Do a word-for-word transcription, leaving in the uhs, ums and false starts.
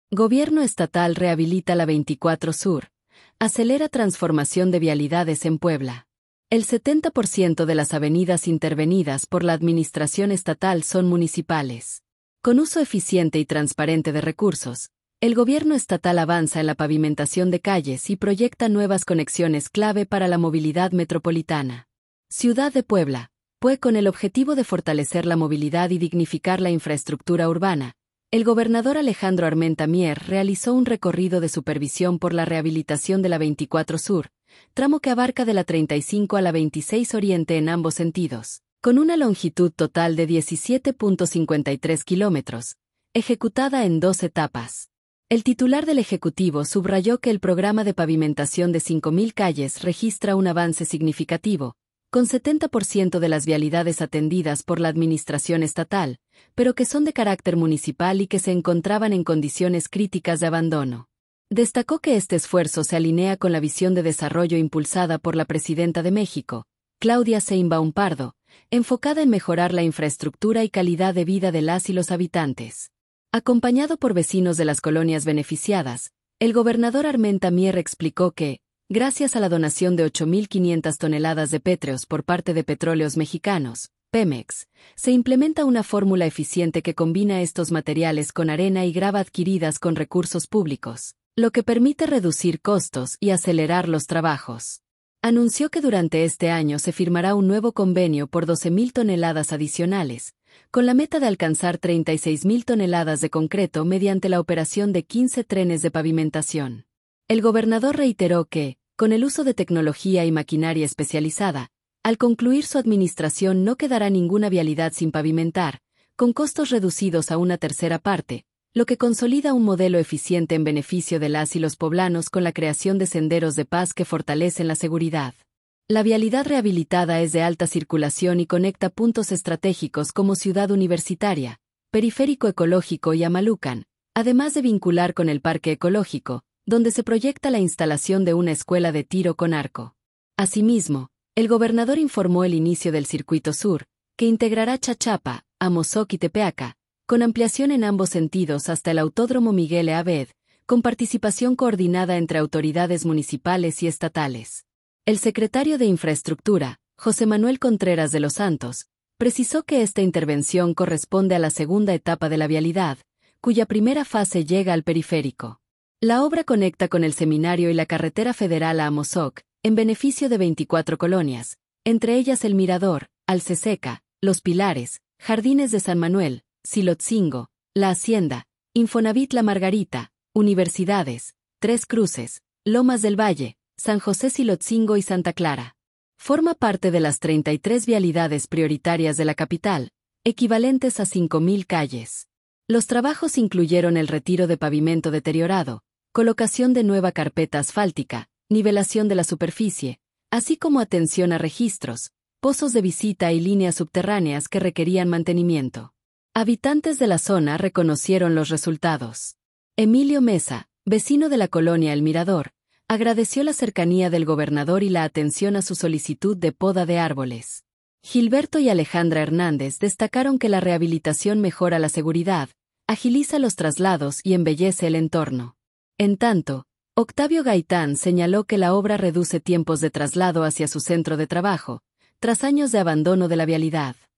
Gobierno estatal rehabilita la veinticuatro Sur. Acelera transformación de vialidades en Puebla. El setenta por ciento de las avenidas intervenidas por la administración estatal son municipales. Con uso eficiente y transparente de recursos, el gobierno estatal avanza en la pavimentación de calles y proyecta nuevas conexiones clave para la movilidad metropolitana. Ciudad de Puebla, P U E con el objetivo de fortalecer la movilidad y dignificar la infraestructura urbana. El gobernador Alejandro Armenta Mier realizó un recorrido de supervisión por la rehabilitación de la veinticuatro Sur, tramo que abarca de la treinta y cinco a la veintiséis Oriente en ambos sentidos, con una longitud total de diecisiete punto cincuenta y tres kilómetros, ejecutada en dos etapas. El titular del Ejecutivo subrayó que el programa de pavimentación de cinco mil calles registra un avance significativo, con setenta por ciento de las vialidades atendidas por la administración estatal, pero que son de carácter municipal y que se encontraban en condiciones críticas de abandono. Destacó que este esfuerzo se alinea con la visión de desarrollo impulsada por la presidenta de México, Claudia Sheinbaum Pardo, enfocada en mejorar la infraestructura y calidad de vida de las y los habitantes. Acompañado por vecinos de las colonias beneficiadas, el gobernador Armenta Mier explicó que, gracias a la donación de ocho mil quinientas toneladas de pétreos por parte de Petróleos Mexicanos, Pemex, se implementa una fórmula eficiente que combina estos materiales con arena y grava adquiridas con recursos públicos, lo que permite reducir costos y acelerar los trabajos. Anunció que durante este año se firmará un nuevo convenio por doce mil toneladas adicionales, con la meta de alcanzar treinta y seis mil toneladas de concreto mediante la operación de quince trenes de pavimentación. El gobernador reiteró que, con el uso de tecnología y maquinaria especializada, al concluir su administración no quedará ninguna vialidad sin pavimentar, con costos reducidos a una tercera parte, lo que consolida un modelo eficiente en beneficio de las y los poblanos con la creación de senderos de paz que fortalecen la seguridad. La vialidad rehabilitada es de alta circulación y conecta puntos estratégicos como Ciudad Universitaria, Periférico Ecológico y Amalucan, además de vincular con el Parque Ecológico, donde se proyecta la instalación de una escuela de tiro con arco. Asimismo, el gobernador informó el inicio del Circuito Sur, que integrará Chachapa, Amozoc y Tepeaca, con ampliación en ambos sentidos hasta el Autódromo Miguel E. Abed, con participación coordinada entre autoridades municipales y estatales. El secretario de Infraestructura, José Manuel Contreras de los Santos, precisó que esta intervención corresponde a la segunda etapa de la vialidad, cuya primera fase llega al periférico. La obra conecta con el Seminario y la carretera federal a Amozoc, en beneficio de veinticuatro colonias, entre ellas El Mirador, Alceseca, Los Pilares, Jardines de San Manuel, Silotzingo, La Hacienda, Infonavit La Margarita, Universidades, Tres Cruces, Lomas del Valle, San José Silotzingo y Santa Clara. Forma parte de las treinta y tres vialidades prioritarias de la capital, equivalentes a cinco mil calles. Los trabajos incluyeron el retiro de pavimento deteriorado, colocación de nueva carpeta asfáltica, nivelación de la superficie, así como atención a registros, pozos de visita y líneas subterráneas que requerían mantenimiento. Habitantes de la zona reconocieron los resultados. Emilio Mesa, vecino de la colonia El Mirador, agradeció la cercanía del gobernador y la atención a su solicitud de poda de árboles. Gilberto y Alejandra Hernández destacaron que la rehabilitación mejora la seguridad, agiliza los traslados y embellece el entorno. En tanto, Octavio Gaitán señaló que la obra reduce tiempos de traslado hacia su centro de trabajo, tras años de abandono de la vialidad.